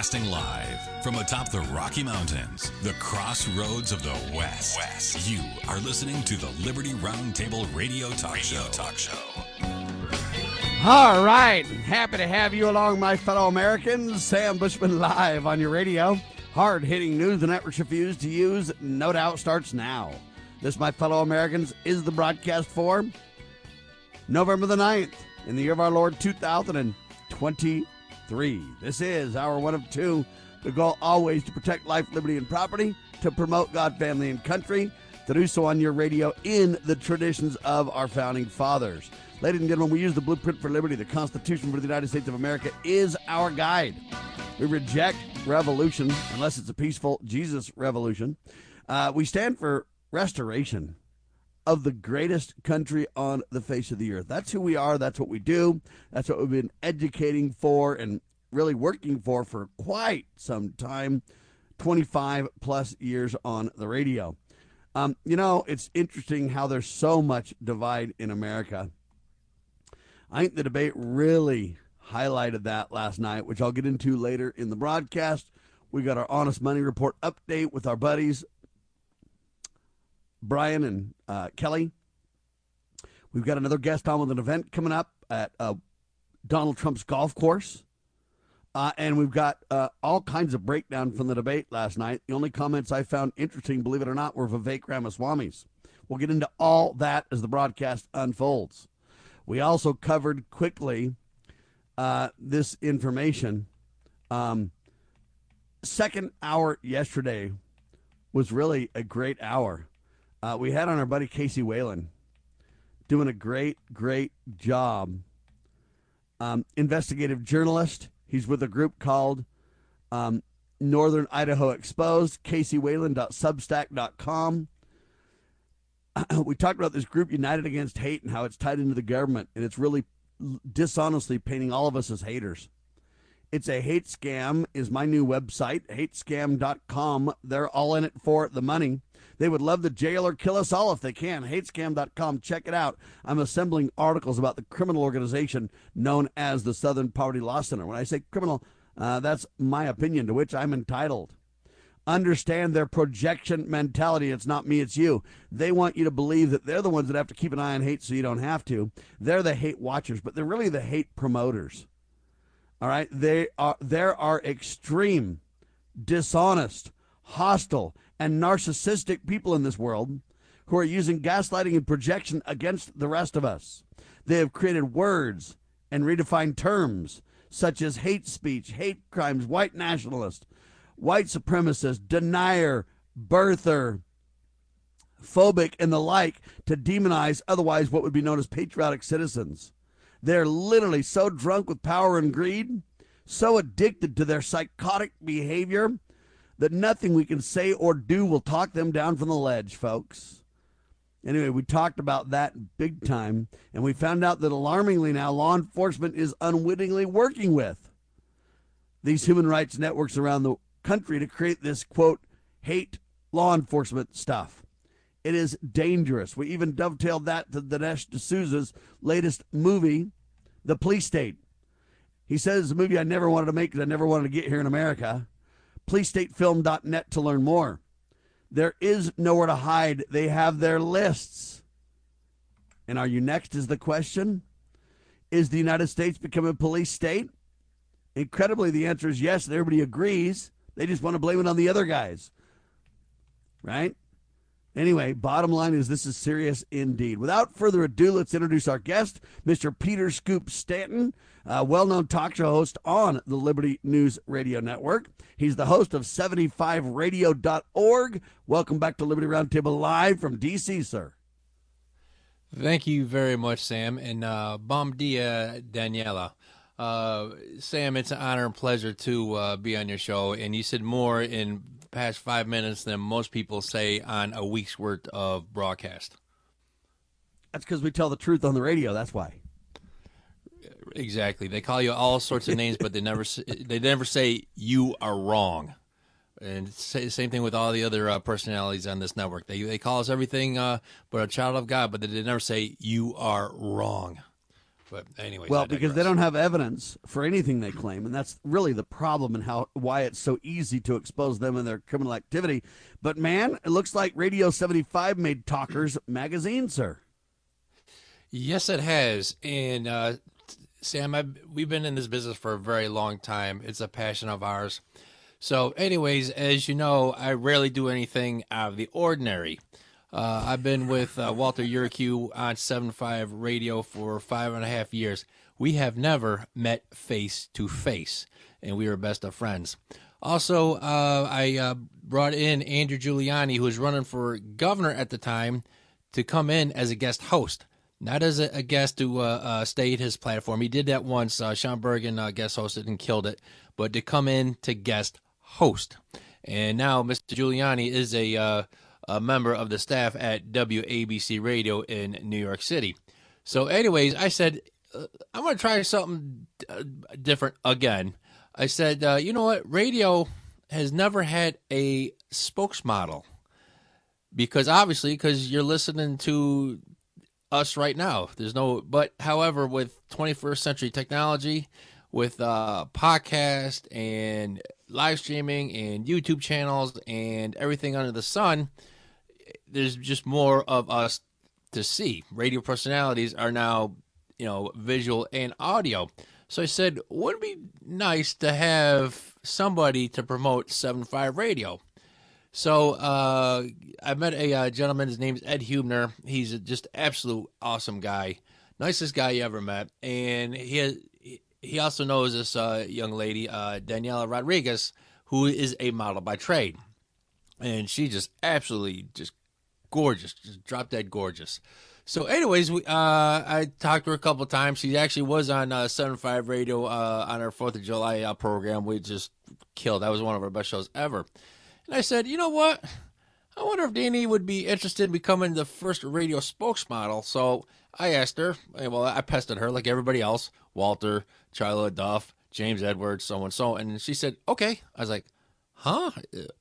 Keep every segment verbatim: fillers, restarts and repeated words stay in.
Broadcasting live from atop the Rocky Mountains, the crossroads of the West. West. You are listening to the Liberty Roundtable Radio Talk Radio Show. Talk Show. All right. Happy to have you along, my fellow Americans. Sam Bushman live on your radio. Hard-hitting news the networks refuse to use, no doubt, starts now. This, my fellow Americans, is the broadcast for November the ninth in the year of our Lord two thousand twenty-three. This is our one of two. The goal always to protect life, liberty, and property, to promote God, family, and country, to do so on your radio in the traditions of our founding fathers. Ladies and gentlemen, we use the blueprint for liberty. The Constitution for the United States of America is our guide. We reject revolution unless it's a peaceful Jesus revolution. Uh, we stand for restoration of the greatest country on the face of the earth. That's who we are. That's what we do. That's what we've been educating for and really working for for quite some time, twenty-five plus years on the radio. Um, you know, it's interesting how there's so much divide in America. I think the debate really highlighted that last night, which I'll get into later in the broadcast. We got our Honest Money Report update with our buddies, Brian and uh, Kelly. We've got another guest on with an event coming up at uh, Donald Trump's golf course. Uh, and we've got uh, all kinds of breakdown from the debate last night. The only comments I found interesting, believe it or not, were Vivek Ramaswamy's. We'll get into all that as the broadcast unfolds. We also covered quickly uh, this information. Um, second hour yesterday was really a great hour. Uh, we had on our buddy Casey Whalen doing a great, great job. Um, investigative journalist. He's with a group called um, Northern Idaho Exposed, casey whalen dot substack dot com. We talked about this group, United Against Hate, and how it's tied into the government, and it's really dishonestly painting all of us as haters. It's a hate scam, is my new website, hate scam dot com. They're all in it for the money. They would love to jail or kill us all if they can. hate scam dot com. Check it out. I'm assembling articles about the criminal organization known as the Southern Poverty Law Center. When I say criminal, uh, that's my opinion, to which I'm entitled. Understand their projection mentality. It's not me, it's you. They want you to believe that they're the ones that have to keep an eye on hate so you don't have to. They're the hate watchers, but they're really the hate promoters. All right? They are, there are extreme, dishonest, hostile, and narcissistic people in this world who are using gaslighting and projection against the rest of us. They have created words and redefined terms such as hate speech, hate crimes, white nationalist, white supremacist, denier, birther, phobic, and the like to demonize otherwise what would be known as patriotic citizens. They're literally so drunk with power and greed, so addicted to their psychotic behavior, that nothing we can say or do will talk them down from the ledge, folks. Anyway, we talked about that big time, and we found out that alarmingly now law enforcement is unwittingly working with these human rights networks around the country to create this, quote, hate law enforcement stuff. It is dangerous. We even dovetailed that to Dinesh D'Souza's latest movie, The Police State. He says it's a movie I never wanted to make because I never wanted to get here in America. police state film dot net to learn more. There is nowhere to hide. They have their lists. And are you next is the question. Is the United States becoming a police state? Incredibly, the answer is yes, and everybody agrees. They just want to blame it on the other guys. Right? Anyway, bottom line is this is serious indeed. Without further ado, let's introduce our guest, Mister Peter Scoop Stanton, a well-known talk show host on the Liberty News Radio Network. He's the host of seventy-five radio dot org. Welcome back to Liberty Roundtable Live from D C, sir. Thank you very much, Sam, and uh, bom dia, Daniela. Uh, Sam, it's an honor and pleasure to uh, be on your show, and you said more in past five minutes than most people say on a week's worth of broadcast. That's because we tell the truth on the radio. That's why. Exactly. They call you all sorts of names, but they never they never say you are wrong. And say, same thing with all the other uh, personalities on this network. They they call us everything uh, but a child of God, but they never say you are wrong. But anyways, Well, I because they digress. don't have evidence for anything they claim, and that's really the problem and how why it's so easy to expose them and their criminal activity. But man, it looks like Radio seventy-five made Talkers magazine, sir. Yes, it has. And uh, Sam, I've, we've been in this business for a very long time. It's a passion of ours. So, anyways, as you know, I rarely do anything out of the ordinary. Uh, I've been with uh, Walter Urquhart on seventy-five Radio for five and a half years. We have never met face to face, and we were best of friends. Also, uh, I uh, brought in Andrew Giuliani, who was running for governor at the time, to come in as a guest host. Not as a, a guest to uh, uh, state his platform. He did that once. Uh, Sean Bergen uh, guest hosted and killed it. But to come in to guest host. And now Mister Giuliani is a, uh, a member of the staff at W A B C Radio in New York City. So anyways, I said, uh, I'm going to try something uh, different again. I said, uh, you know what? Radio has never had a spokesmodel. Because obviously, because you're listening to us right now. There's no, but however, with twenty-first century technology, with uh, podcast and live streaming and YouTube channels and everything under the sun, there's just more of us to see. Radio personalities are now, you know, visual and audio. So I said, wouldn't it be nice to have somebody to promote seventy-five Radio? So uh, I met a uh, gentleman. His name's Ed Hubner. He's a just absolute awesome guy, nicest guy you ever met. And he has, he also knows this uh, young lady, uh, Daniela Rodriguez, who is a model by trade, and she just absolutely just gorgeous, just drop dead gorgeous. So, anyways, we uh, I talked to her a couple of times. She actually was on uh, seventy-five Radio uh, on our Fourth of July uh, program. We just killed. That was one of our best shows ever. And I said, you know what? I wonder if Danny would be interested in becoming the first radio spokesmodel. So I asked her, well, I pestered her like everybody else, Walter, Charlie Duff, James Edwards, so and so. And she said, okay. I was like, huh?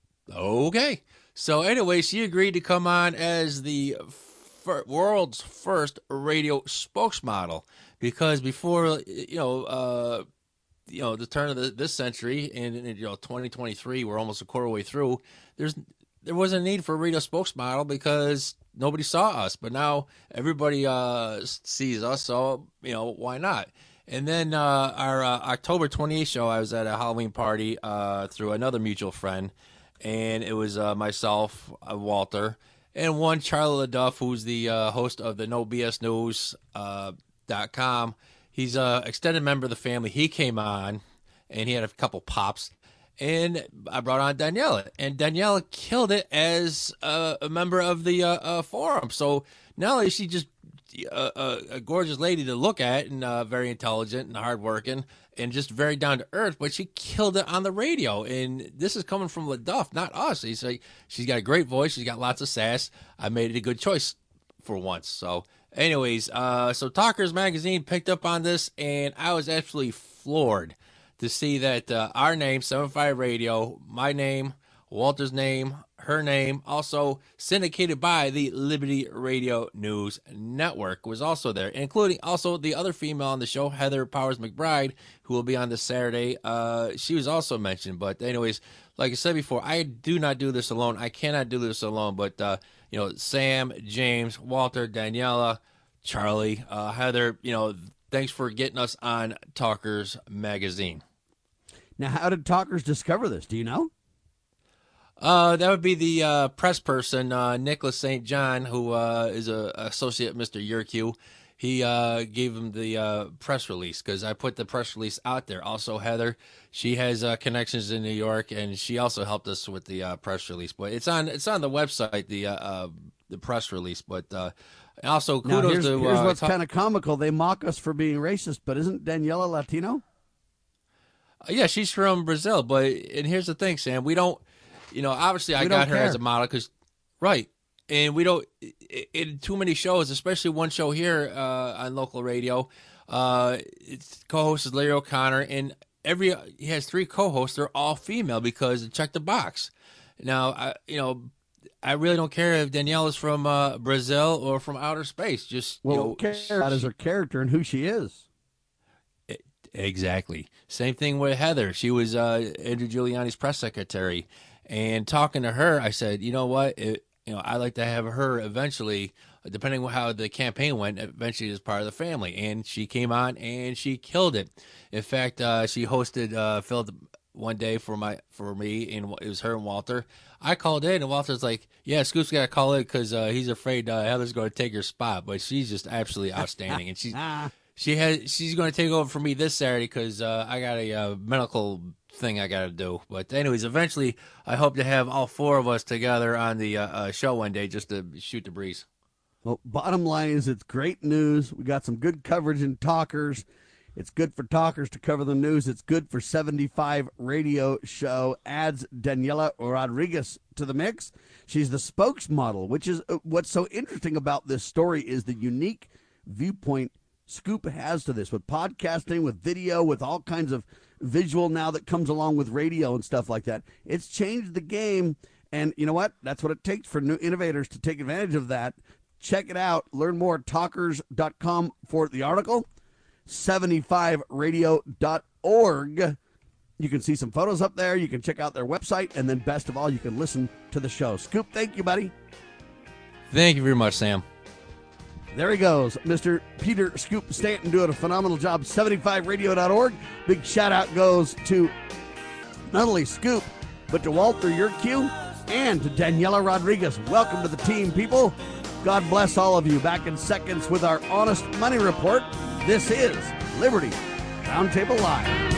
Okay. So anyway, she agreed to come on as the fir- world's first radio spokesmodel. Because before, you know, uh, you know, the turn of the, this century, in, in you know twenty twenty-three, we're almost a quarter way through. There's there wasn't a need for a radio spokesmodel because nobody saw us, but now everybody uh, sees us. So you know, why not? And then uh, our uh, October twenty-eighth show, I was at a Halloween party uh, through another mutual friend, and it was uh, myself, uh, Walter, and one Charlie LaDuff, who's the uh, host of the No B S News uh, dot com. He's an extended member of the family. He came on, and he had a couple pops. And I brought on Daniela. And Daniela killed it as a, a member of the uh, uh, forum. So not only is she just a, a, a gorgeous lady to look at and uh, very intelligent and hardworking and just very down to earth, but she killed it on the radio. And this is coming from LaDuff, not us. He's like, she's got a great voice. She's got lots of sass. I made it a good choice for once. So anyways, uh, so Talkers Magazine picked up on this, and I was absolutely floored to see that uh, our name, seventy-five Radio, my name, Walter's name, her name, also syndicated by the Liberty Radio News Network, was also there, including also the other female on the show, Heather Powers McBride, who will be on this Saturday. Uh, she was also mentioned. But anyways, like I said before, I do not do this alone. I cannot do this alone. But, uh, you know, Sam, James, Walter, Daniela, Charlie, uh, Heather, you know, thanks for getting us on Talkers Magazine. Now, how did Talkers discover this? Do you know? Uh, that would be the uh, press person, uh, Nicholas Saint John, who uh, is a associate Mister Urquhart. He uh, gave him the uh, press release because I put the press release out there. Also, Heather, she has uh, connections in New York, and she also helped us with the uh, press release. But it's on it's on the website, the uh, uh, the press release. But uh, also, kudos now, here's, to here's uh, what's ta- kind of comical. They mock us for being racist, but isn't Daniela Latino? Yeah, she's from Brazil. But and here's the thing, Sam, we don't. You know, obviously, I We got don't her care. as a model because, right, and we don't in too many shows, especially one show here uh, on local radio. Uh, its co-host is Larry O'Connor, and every he has three co-hosts. They're all female because check the box. Now, I, you know, I really don't care if Danielle is from uh, Brazil or from outer space. Just Well, you know, what cares about is her character and who she is. Exactly. Same thing with Heather. She was uh, Andrew Giuliani's press secretary, and talking to her, I said, you know what, it, you know, I'd like to have her eventually, depending on how the campaign went, eventually as part of the family. And she came on and she killed it. In fact, uh, she hosted uh, Phil one day for my for me, and it was her and Walter. I called in, and Walter's like, "Yeah, Scoop's got to call in because uh, he's afraid uh, Heather's going to take her spot." But she's just absolutely outstanding, and she's. She has. She's going to take over for me this Saturday because uh, I got a uh, medical thing I got to do. But anyways, eventually, I hope to have all four of us together on the uh, uh, show one day just to shoot the breeze. Well, bottom line is it's great news. We got some good coverage in Talkers. It's good for Talkers to cover the news. It's good for seventy-five Radio Show. Adds Daniela Rodriguez to the mix. She's the spokesmodel, which is uh, what's so interesting about this story is the unique viewpoint Scoop has to this with podcasting, with video, with all kinds of visual now that comes along with radio and stuff like that. It's changed the game, and you know what? That's what it takes for new innovators to take advantage of that. Check it out. Learn more at talkers dot com for the article, seventy-five radio dot org. You can see some photos up there. You can check out their website, and then best of all, you can listen to the show. Scoop, thank you, buddy. Thank you very much, Sam. There he goes, Mister Peter Scoop Stanton doing a phenomenal job, seventy-five radio dot org. Big shout-out goes to not only Scoop, but to Walter Yerkew and to Daniela Rodriguez. Welcome to the team, people. God bless all of you. Back in seconds with our Honest Money Report. This is Liberty Roundtable Live.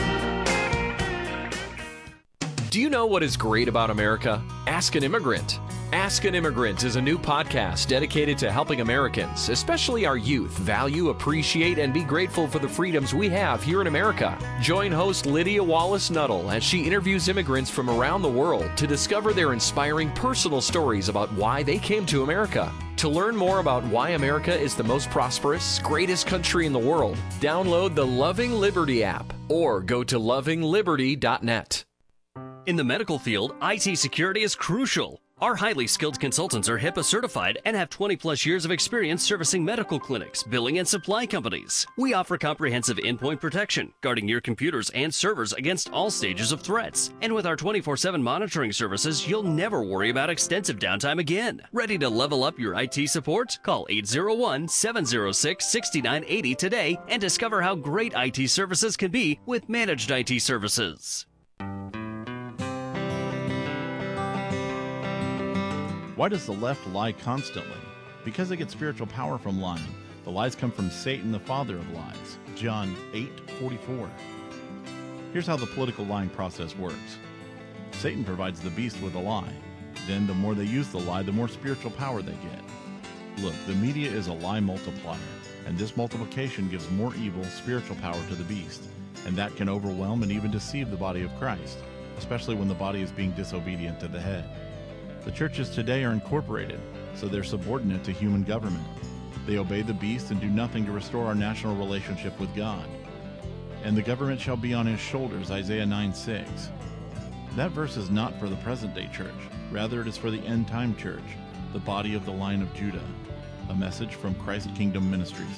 Do you know what is great about America? Ask an Immigrant. Ask an Immigrant is a new podcast dedicated to helping Americans, especially our youth, value, appreciate, and be grateful for the freedoms we have here in America. Join host Lydia Wallace Nuttall as she interviews immigrants from around the world to discover their inspiring personal stories about why they came to America. To learn more about why America is the most prosperous, greatest country in the world, download the Loving Liberty app or go to loving liberty dot net. In the medical field, I T security is crucial. Our highly skilled consultants are HIPAA certified and have twenty plus years of experience servicing medical clinics, billing, and supply companies. We offer comprehensive endpoint protection, guarding your computers and servers against all stages of threats. And with our twenty-four seven monitoring services, you'll never worry about extensive downtime again. Ready to level up your I T support? Call eight zero one, seven zero six, six nine eight zero today and discover how great I T services can be with managed I T services. Why does the left lie constantly? Because they get spiritual power from lying. The lies come from Satan, the father of lies. John eight forty-four. Here's how the political lying process works. Satan provides the beast with a lie. Then the more they use the lie, the more spiritual power they get. Look, the media is a lie multiplier, and this multiplication gives more evil spiritual power to the beast, and that can overwhelm and even deceive the body of Christ, especially when the body is being disobedient to the head. The churches today are incorporated, so they're subordinate to human government. They obey the beast and do nothing to restore our national relationship with God. And the government shall be on his shoulders, Isaiah nine six. That verse is not for the present-day church. Rather, it is for the end-time church, the body of the line of Judah. A message from Christ Kingdom Ministries.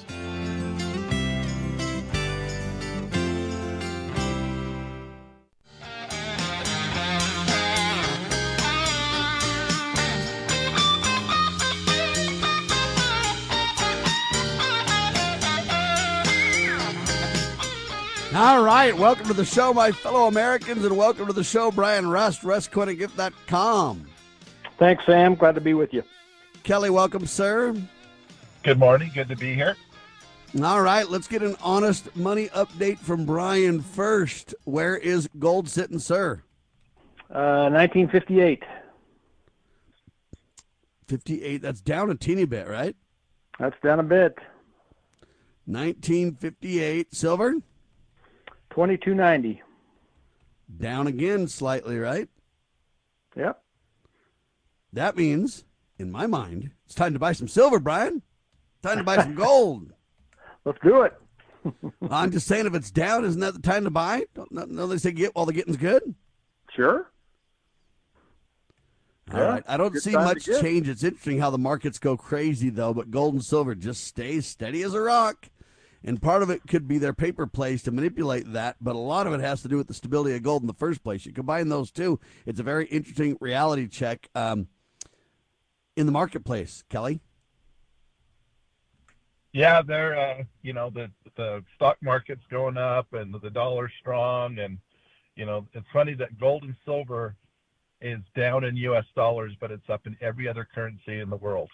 All right, welcome to the show, my fellow Americans, and welcome to the show, Brian Rust, Rust Quinn and Gift dot com. Thanks, Sam. Glad to be with you. Kelly, welcome, sir. Good morning. Good to be here. All right, let's get an honest money update from Brian first. Where is gold sitting, sir? Uh, nineteen fifty-eight. fifty-eight, that's down a teeny bit, right? That's down a bit. nineteen fifty-eight. Silver? twenty-two ninety. Down again slightly, right? Yep. That means, in my mind, it's time to buy some silver, Brian. Time to buy some gold. Let's do it. I'm just saying, if it's down, isn't that the time to buy? Don't, no, they say get while the getting's good. Sure. All Yeah, right. I don't good see time to much get. change. It's interesting how the markets go crazy, though, but gold and silver just stays steady as a rock. And part of it could be their paper plays to manipulate that, but a lot of it has to do with the stability of gold in the first place. You combine those two, it's a very interesting reality check um, in the marketplace. Kelly? Yeah, they're uh, you know the the stock market's going up and the dollar's strong, and you know it's funny that gold and silver is down in U S dollars, but it's up in every other currency in the world.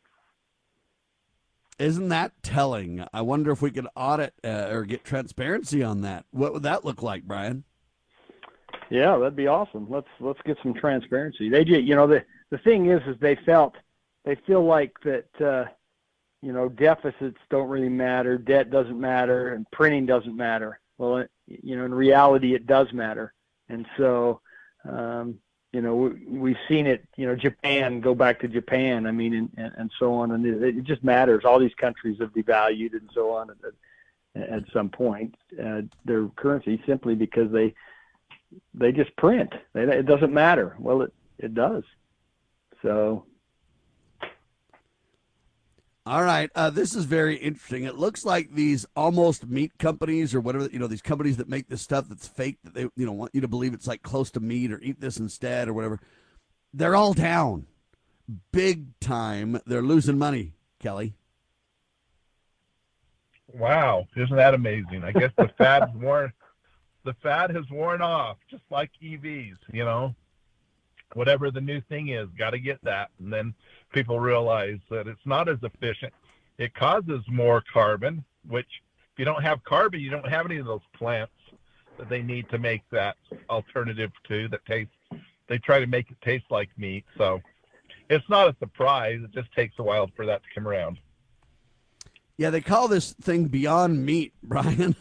Isn't that telling? I wonder if we could audit uh, or get transparency on that. What would that look like, Brian? Yeah, that'd be awesome. Let's let's get some transparency. They did, you know, the the thing is, is they felt they feel like that, uh, you know, deficits don't really matter, debt doesn't matter, and printing doesn't matter. Well, it, you know, in reality, it does matter, and so. Um, You know, we, we've seen it, you know, Japan, go back to Japan, I mean, and, and, and so on. And it, it just matters. All these countries have devalued and so on at, at some point, uh, their currency simply because they they just print. They, it doesn't matter. Well, it, it does. So. All right. Uh, this is very interesting. It looks like these almost meat companies or whatever, you know, these companies that make this stuff that's fake that they, you know, want you to believe it's like close to meat or eat this instead or whatever. They're all down big time. They're losing money, Kelly. Wow, isn't that amazing? I guess the fad's worn, the fad has worn off, just like E Vs, you know. Whatever the new thing is, got to get that. And then people realize that it's not as efficient. It causes more carbon, which if you don't have carbon, you don't have any of those plants that they need to make that alternative to that tastes. They try to make it taste like meat. So it's not a surprise. It just takes a while for that to come around. Yeah, they call this thing Beyond Meat, Brian.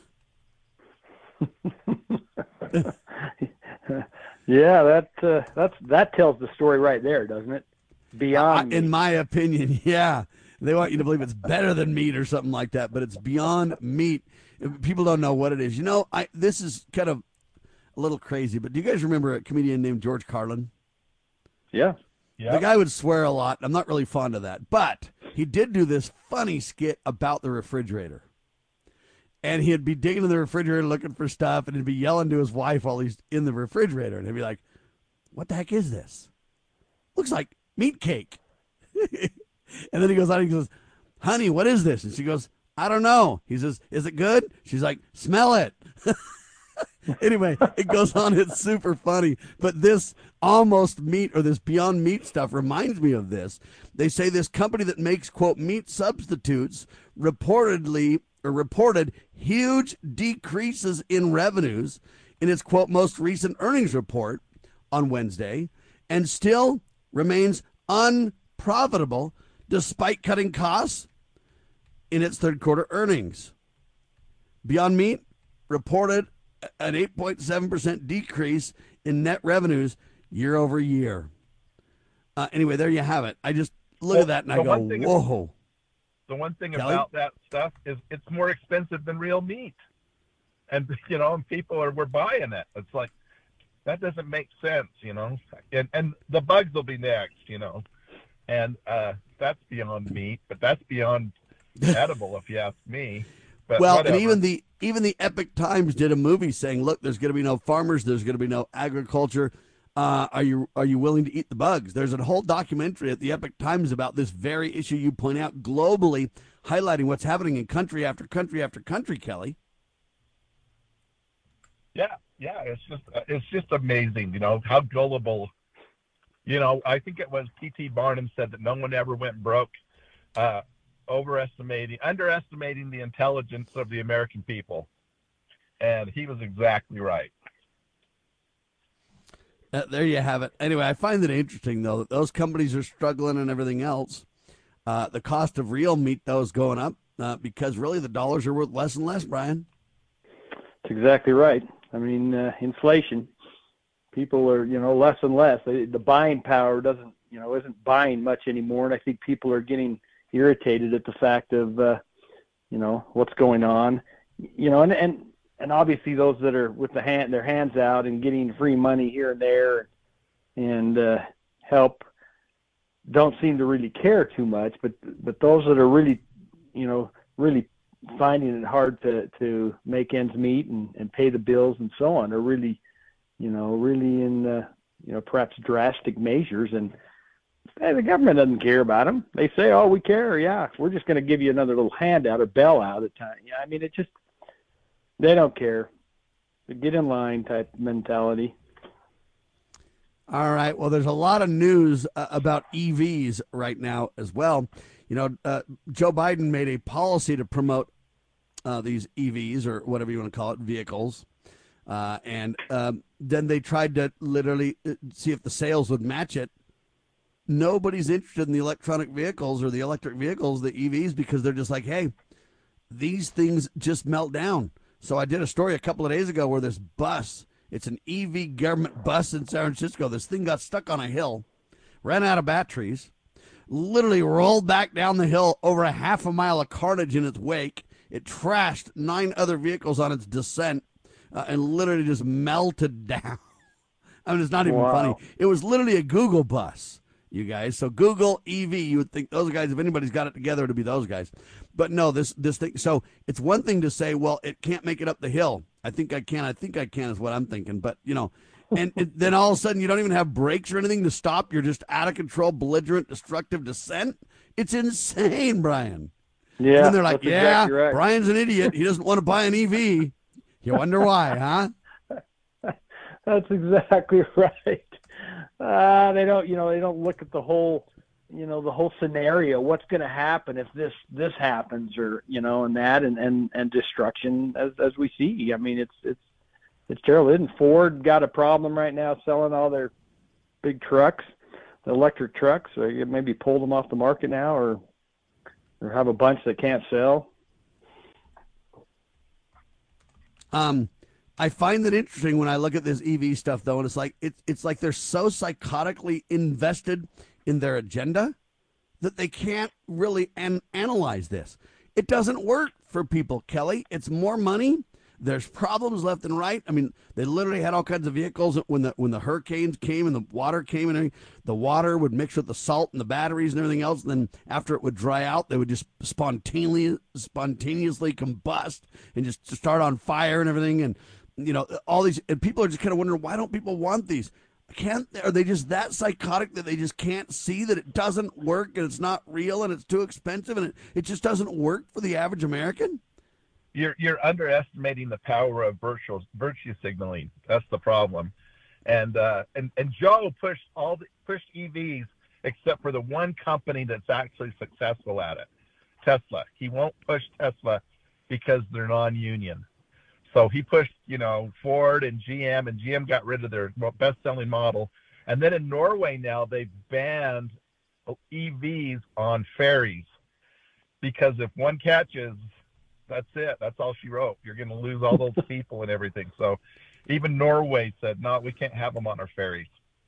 Yeah, that uh, that's that tells the story right there, doesn't it? Beyond uh, in meat. my opinion, yeah. They want you to believe it's better than meat or something like that, but it's beyond meat. People don't know what it is. You know, I this is kind of a little crazy, but do you guys remember a comedian named George Carlin? Yeah. Yeah. The guy would swear a lot. I'm not really fond of that, but he did do this funny skit about the refrigerator. And he'd be digging in the refrigerator looking for stuff, and he'd be yelling to his wife while he's in the refrigerator. And he'd be like, what the heck is this? Looks like meat cake. And then he goes out and he goes, honey, what is this? And she goes, I don't know. He says, is it good? She's like, smell it. Anyway, it goes on. It's super funny. But this almost meat or this Beyond Meat stuff reminds me of this. They say this company that makes, quote, meat substitutes reportedly or reported huge decreases in revenues in its, quote, most recent earnings report on Wednesday and still remains unprofitable despite cutting costs in its third quarter earnings. Beyond Meat reported an eight point seven percent decrease in net revenues year over year. Uh, anyway, there you have it. I just look Well, at that and I the go, one thing- whoa. The one thing Kelly? about that stuff is it's more expensive than real meat. And, you know, and people are, we're buying it. It's like, that doesn't make sense, you know. And and the bugs will be next, you know. And uh, that's beyond meat, but that's beyond edible, if you ask me. But Well, whatever. and even the even the Epic Times did a movie saying, look, there's going to be no farmers, there's going to be no agriculture. Uh, are you are you willing to eat the bugs? There's a whole documentary at the Epic Times about this very issue you point out globally, highlighting what's happening in country after country after country, Kelly. Yeah, yeah, it's just it's just amazing, you know, how gullible. You know, I think it was P T Barnum said that no one ever went broke, uh, overestimating, underestimating the intelligence of the American people, and he was exactly right. Uh, there you have it. Anyway, I find it interesting, though, that those companies are struggling and everything else. Uh, the cost of real meat, though, is going up uh, because really the dollars are worth less and less, Brian. That's exactly right. I mean, uh, inflation. People are, you know, less and less. They, the buying power doesn't, you know, isn't buying much anymore. And I think people are getting irritated at the fact of, uh, you know, what's going on. You know, and, and, and obviously those that are with the hand, their hands out and getting free money here and there and uh, help don't seem to really care too much. But but those that are really, you know, really finding it hard to, to make ends meet and, and pay the bills and so on are really, you know, really in, uh, you know, perhaps drastic measures. And hey, the government doesn't care about them. They say, oh, we care. Yeah, we're just going to give you another little handout or bailout at time. Yeah, I mean, it just, they don't care. The get in line type mentality. All right. Well, there's a lot of news uh, about E Vs right now as well. You know, uh, Joe Biden made a policy to promote uh, these E Vs, or whatever you want to call it, vehicles. Uh, and um, then they tried to literally see if the sales would match it. Nobody's interested in the electronic vehicles or the electric vehicles, the E Vs, because they're just like, hey, these things just melt down. So I did a story a couple of days ago where this bus, it's an E V government bus in San Francisco. This thing got stuck on a hill, ran out of batteries, literally rolled back down the hill over a half a mile of carnage in its wake. It trashed nine other vehicles on its descent uh, and literally just melted down. I mean, it's not even Wow. funny. It was literally a Google bus, you guys. So Google E V, you would think those guys, if anybody's got it together, it'd be those guys. But no, this this thing. So it's one thing to say, well, it can't make it up the hill. I think I can. I think I can is what I'm thinking. But, you know, and it, then all of a sudden you don't even have brakes or anything to stop. You're just out of control, belligerent, destructive descent. It's insane, Brian. Yeah. And then they're like, that's yeah, exactly right. Brian's an idiot. He doesn't want to buy an E V. You wonder why, huh? That's exactly right. Uh, they don't, you know, they don't look at the whole, you know, the whole scenario. What's going to happen if this this happens, or you know, and that, and and, and destruction as as we see. I mean, it's it's it's terrible. Isn't Ford got a problem right now selling all their big trucks, the electric trucks? Or you maybe pull them off the market now, or or have a bunch that can't sell. Um, I find it interesting when I look at this E V stuff, though, and it's like it's it's like they're so psychotically invested in their agenda that they can't really an- analyze this. It doesn't work for people, Kelly. It's more money. There's problems left and right. I mean, they literally had all kinds of vehicles when the when the hurricanes came and the water came and everything. The water would mix with the salt and the batteries and everything else. And then after it would dry out, they would just spontaneously spontaneously combust and just start on fire and everything. And you know, all these, and people are just kind of wondering, why don't people want these? Can't, are they just that psychotic that they just can't see that it doesn't work and it's not real and it's too expensive and it, it just doesn't work for the average American? You're you're underestimating the power of virtual virtue signaling. That's the problem. And uh, and and Joe pushed all the, pushed E Vs except for the one company that's actually successful at it, Tesla. He won't push Tesla because they're non-union. So he pushed, you know, Ford and G M, and G M got rid of their best-selling model. And then in Norway now they've banned E Vs on ferries because if one catches, that's it. That's all she wrote. You're going to lose all those people and everything. So even Norway said, no, we can't have them on our ferries.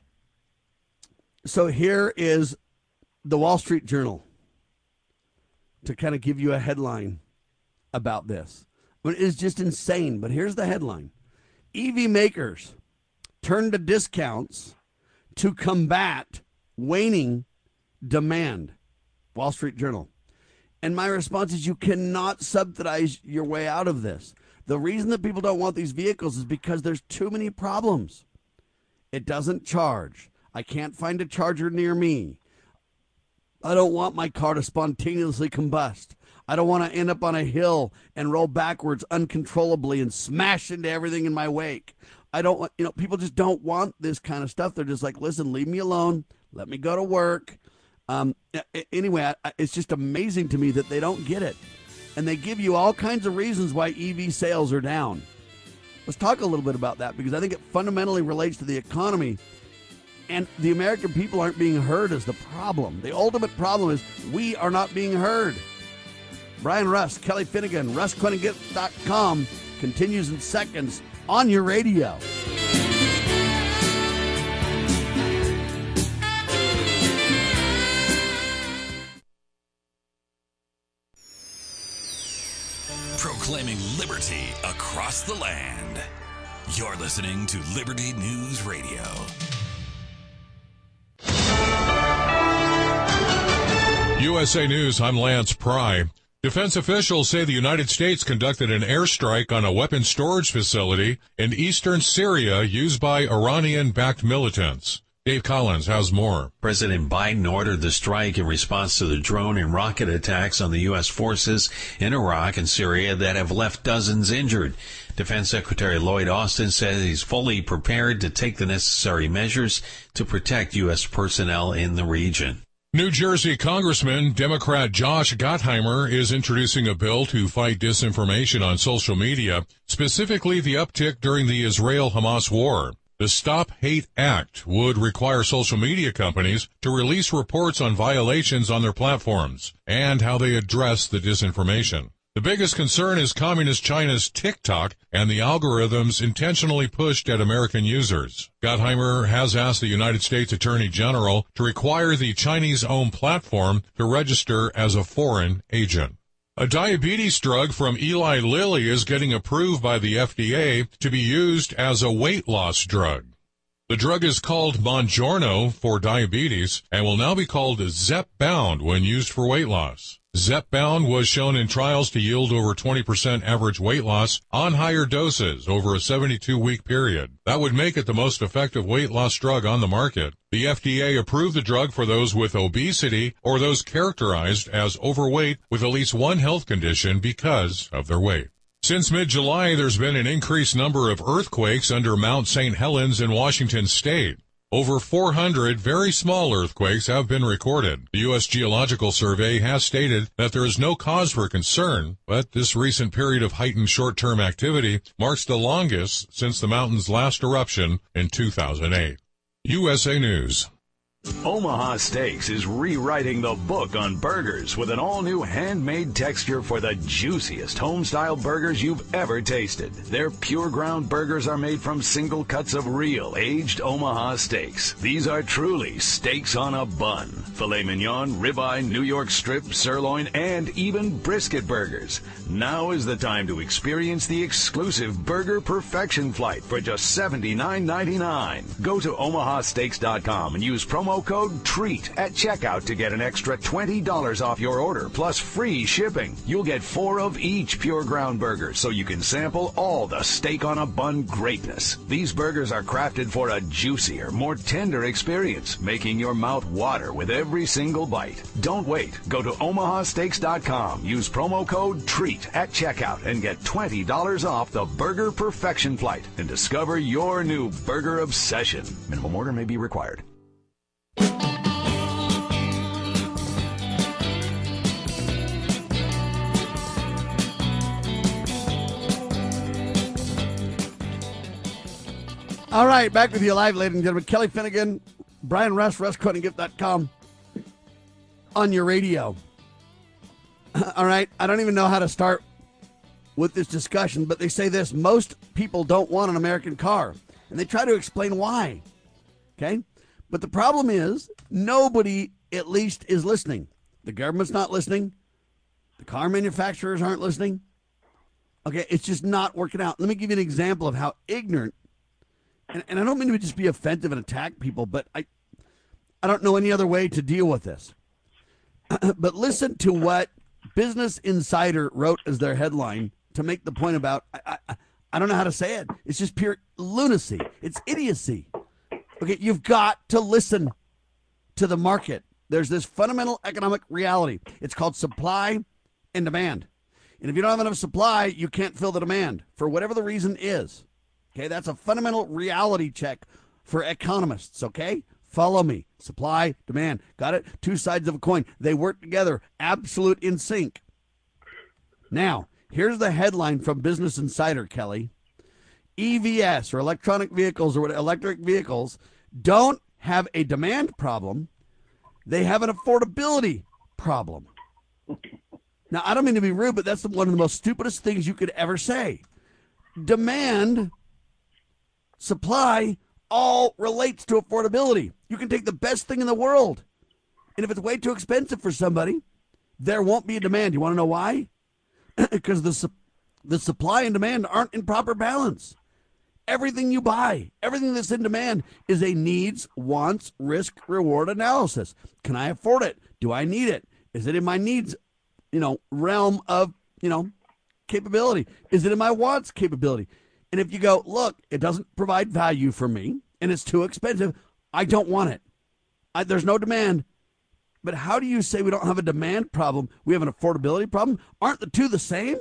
So here is the Wall Street Journal to kind of give you a headline about this. It is just insane, but here's the headline. E V makers turn to discounts to combat waning demand. Wall Street Journal. And my response is you cannot subsidize your way out of this. The reason that people don't want these vehicles is because there's too many problems. It doesn't charge. I can't find a charger near me. I don't want my car to spontaneously combust. I don't want to end up on a hill and roll backwards uncontrollably and smash into everything in my wake. I don't want, you know, people just don't want this kind of stuff. They're just like, listen, leave me alone. Let me go to work. Um, anyway, I, it's just amazing to me that they don't get it. And they give you all kinds of reasons why E V sales are down. Let's talk a little bit about that because I think it fundamentally relates to the economy. And the American people aren't being heard is the problem. The ultimate problem is we are not being heard. Brian Rust, Kelly Finnegan, Russ Quinnigan dot com continues in seconds on your radio. Proclaiming liberty across the land. You're listening to Liberty News Radio. U S A News, I'm Lance Pry. Defense officials say the United States conducted an airstrike on a weapons storage facility in eastern Syria used by Iranian-backed militants. Dave Collins has more. President Biden ordered the strike in response to the drone and rocket attacks on the U S forces in Iraq and Syria that have left dozens injured. Defense Secretary Lloyd Austin says he's fully prepared to take the necessary measures to protect U S personnel in the region. New Jersey Congressman Democrat Josh Gottheimer is introducing a bill to fight disinformation on social media, specifically the uptick during the Israel-Hamas war. The Stop Hate Act would require social media companies to release reports on violations on their platforms and how they address the disinformation. The biggest concern is Communist China's TikTok and the algorithms intentionally pushed at American users. Gottheimer has asked the United States Attorney General to require the Chinese-owned platform to register as a foreign agent. A diabetes drug from Eli Lilly is getting approved by the F D A to be used as a weight loss drug. The drug is called Mounjaro for diabetes and will now be called Zepbound when used for weight loss. Zepbound was shown in trials to yield over twenty percent average weight loss on higher doses over a seventy-two week period. That would make it the most effective weight loss drug on the market. The F D A approved the drug for those with obesity or those characterized as overweight with at least one health condition because of their weight. Since mid-July, there's been an increased number of earthquakes under Mount Saint Helens in Washington state. Over four hundred very small earthquakes have been recorded. The U S Geological Survey has stated that there is no cause for concern, but this recent period of heightened short-term activity marks the longest since the mountain's last eruption in two thousand eight. U S A News. Omaha Steaks is rewriting the book on burgers with an all-new handmade texture for the juiciest home-style burgers you've ever tasted. Their pure ground burgers are made from single cuts of real aged Omaha steaks. These are truly steaks on a bun. Filet mignon, ribeye, New York strip, sirloin, and even brisket burgers. Now is the time to experience the exclusive Burger Perfection Flight for just seventy-nine ninety-nine. Go to omaha steaks dot com and use promo code TREAT at checkout to get an extra twenty dollars off your order plus free shipping. You'll get four of each pure ground burger so you can sample all the steak on a bun greatness. These burgers are crafted for a juicier, more tender experience, making your mouth water with every single bite. Don't wait. Go to omaha steaks dot com. Use promo code TREAT at checkout and get twenty dollars off the Burger Perfection Flight and discover your new burger obsession. Minimum order may be required. All right, back with you live, ladies and gentlemen. Kelly Finnegan, Brian Russ, russ cohen gift dot com on your radio. All right, I don't even know how to start with this discussion, but they say this: most people don't want an American car, and they try to explain why. Okay? But the problem is nobody, at least, is listening. The government's not listening. The car manufacturers aren't listening. Okay, it's just not working out. Let me give you an example of how ignorant, and, and I don't mean to just be offensive and attack people, but I, I don't know any other way to deal with this. But listen to what Business Insider wrote as their headline to make the point about, I, I, I don't know how to say it. It's just pure lunacy. It's idiocy. Okay, you've got to listen to the market. There's this fundamental economic reality. It's called supply and demand. And if you don't have enough supply, you can't fill the demand for whatever the reason is. Okay, that's a fundamental reality check for economists, okay? Follow me. Supply, demand. Got it? Two sides of a coin. They work together. Absolute in sync. Now, here's the headline from Business Insider, Kelly. E V S, or electronic vehicles, or what, electric vehicles, don't have a demand problem. They have an affordability problem. Now, I don't mean to be rude, but that's one of the most stupidest things you could ever say. Demand, supply, all relates to affordability. You can take the best thing in the world, and if it's way too expensive for somebody, there won't be a demand. You want to know why? Because the, su- the supply and demand aren't in proper balance. Everything you buy, everything that's in demand is a needs, wants, risk, reward analysis. Can I afford it? Do I need it? Is it in my needs, you know, realm of, you know, capability? Is it in my wants capability? And if you go, look, it doesn't provide value for me and it's too expensive, I don't want it. I, there's no demand. But how do you say we don't have a demand problem? We have an affordability problem? Aren't the two the same?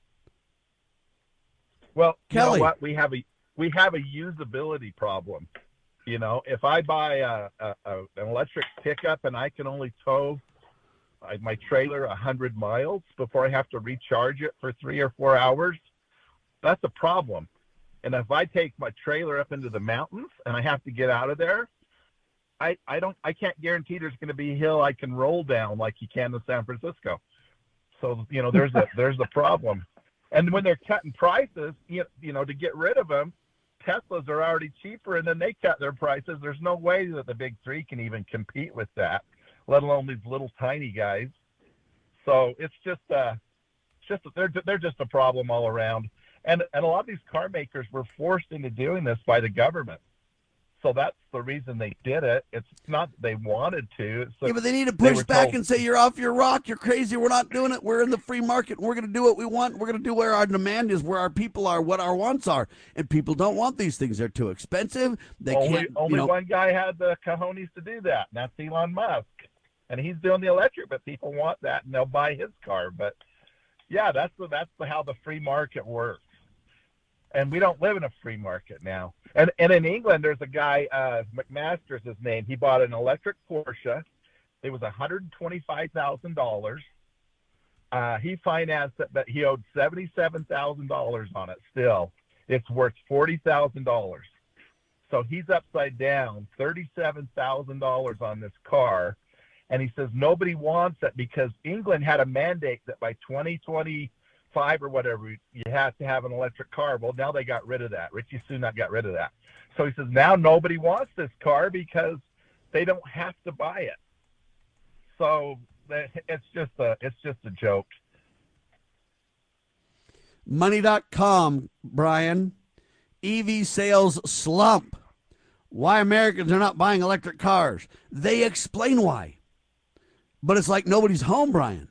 Well, Kelly. You know what? We have a we have a usability problem. You know, if I buy a, a, a an electric pickup and I can only tow my trailer a hundred miles before I have to recharge it for three or four hours, that's a problem. And if I take my trailer up into the mountains and I have to get out of there, I, I don't I can't guarantee there's going to be a hill I can roll down like you can in San Francisco. So you know there's a there's the problem. And when they're cutting prices, you, you know, to get rid of them, Teslas are already cheaper, and then they cut their prices. There's no way that the big three can even compete with that, let alone these little tiny guys. So it's just uh, it's just they're they're just a problem all around. And and a lot of these car makers were forced into doing this by the government. So that's the reason they did it. It's not that they wanted to. It's yeah, but they need to push back told, and say, you're off your rock. You're crazy. We're not doing it. We're in the free market. We're going to do what we want. We're going to do where our demand is, where our people are, what our wants are. And people don't want these things. They're too expensive. They only, can't. Only you know, one guy had the cojones to do that, and that's Elon Musk. And he's doing the electric, but people want that, and they'll buy his car. But, yeah, that's the, that's the, how the free market works. And we don't live in a free market now. And and in England, there's a guy, uh, McMaster's his name. He bought an electric Porsche. It was one hundred twenty-five thousand dollars. Uh, he financed it, but he owed seventy-seven thousand dollars on it still. It's worth forty thousand dollars. So he's upside down, thirty-seven thousand dollars on this car. And he says nobody wants it because England had a mandate that by twenty twenty five or whatever, you have to have an electric car. Well, now they got rid of that. Richie Sunak got rid of that. So he says now nobody wants this car because they don't have to buy it. So it's just a it's just a joke. Money dot com, Brian. E V sales slump. Why Americans are not buying electric cars. They explain why. But it's like nobody's home, Brian.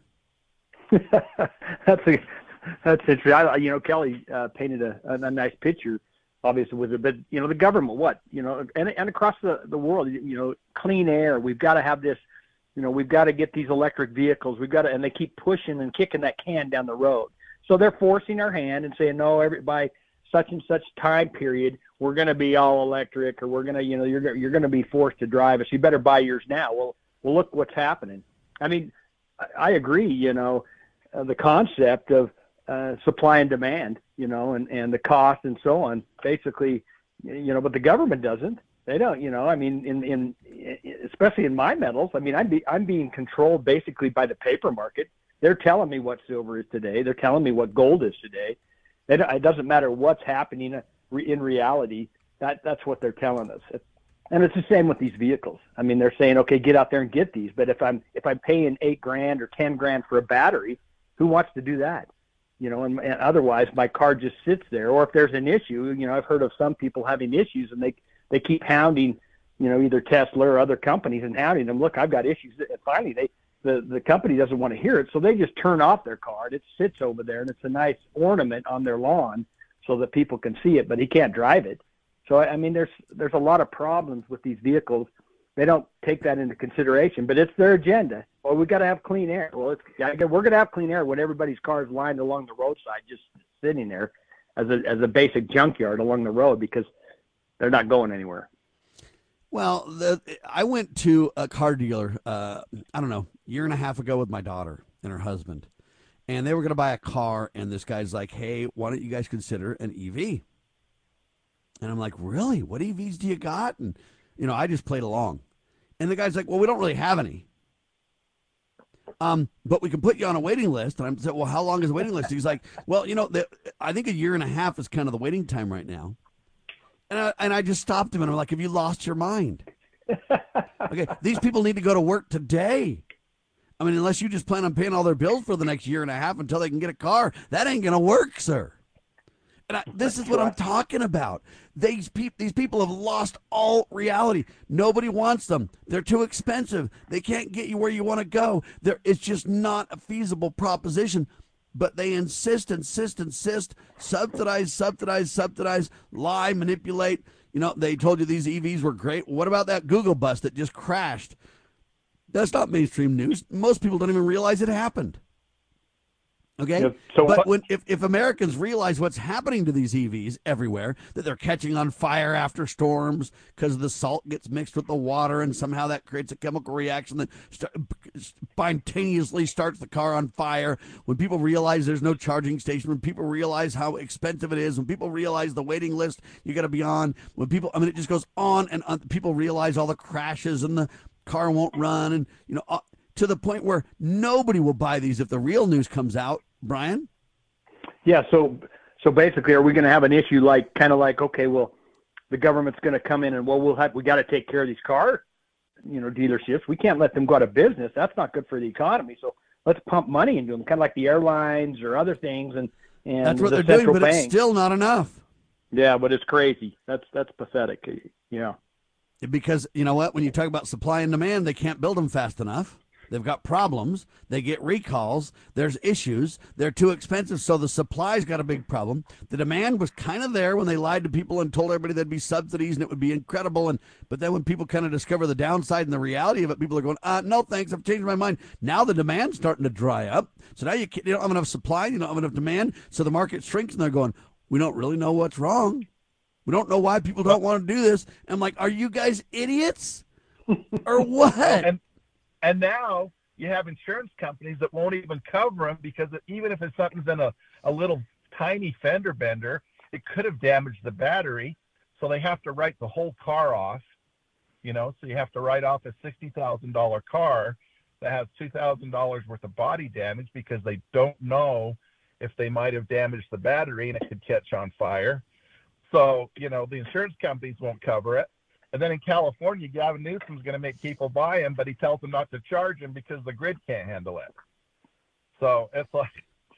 That's a That's interesting. I, you know, Kelly uh, painted a, a nice picture, obviously, with it. But, you know, the government, what? You know, and, and across the, the world, you know, clean air. We've got to have this, you know, we've got to get these electric vehicles. We've got to, and they keep pushing and kicking that can down the road. So they're forcing our hand and saying, no, every, by such and such time period, we're going to be all electric, or we're going to, you know, you're, you're going to be forced to drive us. You better buy yours now. Well, well, look what's happening. I mean, I, I agree, you know, uh, the concept of, Uh, supply and demand, you know, and, and the cost and so on, basically, you know, but the government doesn't. They don't, you know, I mean, in, in especially in my metals, I mean, I'm, be, I'm being controlled basically by the paper market. They're telling me what silver is today. They're telling me what gold is today. It, it doesn't matter what's happening in reality. That That's what they're telling us. And it's the same with these vehicles. I mean, they're saying, okay, get out there and get these. But if I'm if I'm paying eight grand or ten grand for a battery, who wants to do that? You know, and, and otherwise my car just sits there. Or if there's an issue, you know, I've heard of some people having issues and they they keep hounding, you know, either Tesla or other companies and hounding them. Look, I've got issues. And finally, they the, the company doesn't want to hear it, so they just turn off their car. It sits over there, and it's a nice ornament on their lawn so that people can see it, but he can't drive it. So, I mean, there's there's a lot of problems with these vehicles. They don't take that into consideration, but it's their agenda. Well, we got to have clean air. Well, it's, we're going to have clean air when everybody's car is lined along the roadside, just sitting there as a as a basic junkyard along the road because they're not going anywhere. Well, the, I went to a car dealer, uh, I don't know, a year and a half ago with my daughter and her husband, and they were going to buy a car, and this guy's like, hey, why don't you guys consider an E V? And I'm like, really? What E Vs do you got? And, you know, I just played along. And the guy's like, well, we don't really have any. Um, but we can put you on a waiting list. And I said, well, how long is the waiting list? He's like, well, you know, the, I think a year and a half is kind of the waiting time right now. And I, and I just stopped him and I'm like, have you lost your mind? Okay, these people need to go to work today. I mean, unless you just plan on paying all their bills for the next year and a half until they can get a car, that ain't going to work, sir. And I, this is what I'm talking about. These, pe- these people have lost all reality. Nobody wants them. They're too expensive. They can't get you where you want to go. There, it's just not a feasible proposition. But they insist, insist, insist, subsidize, subsidize, subsidize, lie, manipulate. You know, they told you these E Vs were great. What about that Google bus that just crashed? That's not mainstream news. Most people don't even realize it happened. Okay, yeah, so but what, when if, if Americans realize what's happening to these E Vs everywhere, that they're catching on fire after storms because the salt gets mixed with the water and somehow that creates a chemical reaction that start, spontaneously starts the car on fire, when people realize there's no charging station, when people realize how expensive it is, when people realize the waiting list you got to be on, when people, I mean, it just goes on and on. People realize all the crashes and the car won't run, and, you know, uh, to the point where nobody will buy these if the real news comes out. Brian? Yeah, so so basically, are we going to have an issue like kind of like, okay, well, the government's going to come in and, well, we'll have we got to take care of these car, you know, dealerships. We can't let them go out of business. That's not good for the economy. So let's pump money into them, kind of like the airlines or other things. And, and that's what the they're doing, but banks. It's still not enough. Yeah, but it's crazy. That's that's pathetic. Yeah. Because, you know what, when you talk about supply and demand, they can't build them fast enough. They've got problems. They get recalls. There's issues. They're too expensive. So the supply's got a big problem. The demand was kind of there when they lied to people and told everybody there'd be subsidies and it would be incredible. And but then when people kind of discover the downside and the reality of it, people are going, uh, no, thanks. I've changed my mind. Now the demand's starting to dry up. So now you, you don't have enough supply. You don't have enough demand. So the market shrinks and they're going, we don't really know what's wrong. We don't know why people don't want to do this. And I'm like, are you guys idiots or what? and, And now you have insurance companies that won't even cover them because even if it's something's in a, a little tiny fender bender, it could have damaged the battery. So they have to write the whole car off, you know, so you have to write off a sixty thousand dollars car that has two thousand dollars worth of body damage because they don't know if they might have damaged the battery and it could catch on fire. So, you know, the insurance companies won't cover it. And then in California, Gavin Newsom's going to make people buy them, but he tells them not to charge them because the grid can't handle it. So it's like,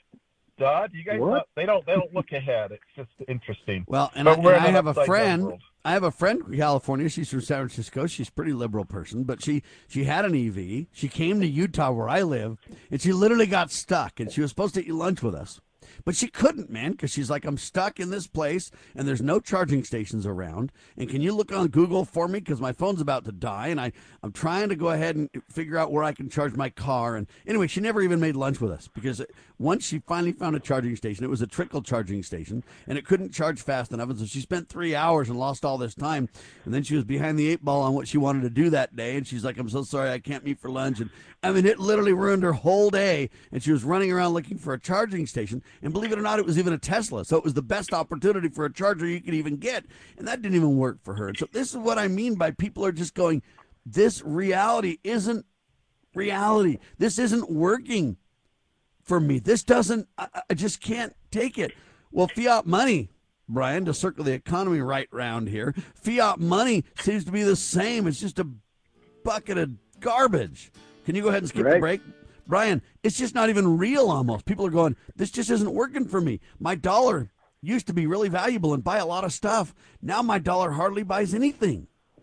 duh, you guys, not, they don't, they don't look ahead. It's just interesting. Well, and, I, and I have a friend, I have a friend from California. She's from San Francisco. She's a pretty liberal person, but she, she had an E V. She came to Utah where I live, and she literally got stuck, and she was supposed to eat lunch with us. But she couldn't, man, because she's like, I'm stuck in this place, and there's no charging stations around. And can you look on Google for me? Because my phone's about to die, and I, I'm trying to go ahead and figure out where I can charge my car. And anyway, she never even made lunch with us, because once she finally found a charging station, it was a trickle charging station, and it couldn't charge fast enough. And so she spent three hours and lost all this time. And then she was behind the eight ball on what she wanted to do that day. And she's like, I'm so sorry, I can't meet for lunch. And I mean, it literally ruined her whole day. And she was running around looking for a charging station. And believe it or not, it was even a Tesla. So it was the best opportunity for a charger you could even get. And that didn't even work for her. And so this is what I mean by people are just going, this reality isn't reality. This isn't working for me. This doesn't, I, I just can't take it. Well, fiat money, Brian, to circle the economy right round here, fiat money seems to be the same. It's just a bucket of garbage. Can you go ahead and skip right. the break? Brian, it's just not even real almost. People are going, this just isn't working for me. My dollar used to be really valuable and buy a lot of stuff. Now my dollar hardly buys anything.